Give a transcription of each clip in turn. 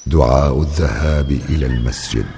دعاء الذهاب إلى المسجد.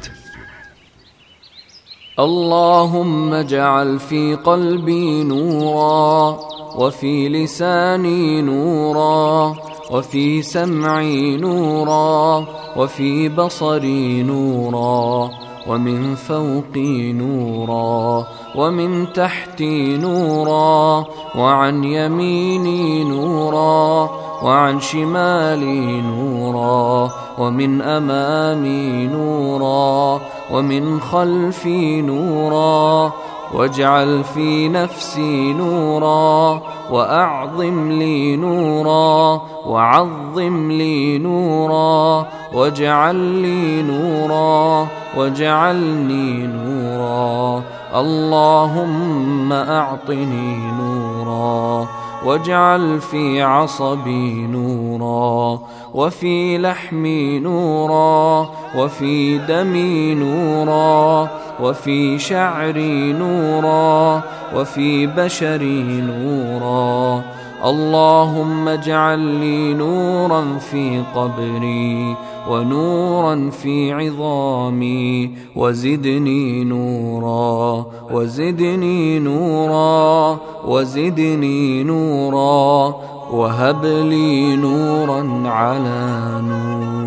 اللهم اجعل في قلبي نورا، وفي لساني نورا، وفي سمعي نورا، وفي بصري نورا، ومن فوقي نورا، ومن تحتي نورا، وعن يميني نورا، وعن شمالي نورا، ومن أمامي نورا، ومن خلفي نورا. واجعل في نفسي نورا، وأعظم لي نورا، وعظم لي نورا، واجعل لي نورا، واجعلني نورا. اللهم أعطني نورا، واجعل في عصبي نورا، وفي لحمي نورا، وفي دمي نورا، وفي شعري نورا، وفي بشري نورا. اللهم اجعل لي نورا في قبري، ونورا في عظامي، وزدني نورا، وزدني نورا، وزدني نورا، وهب لي نورا على نور.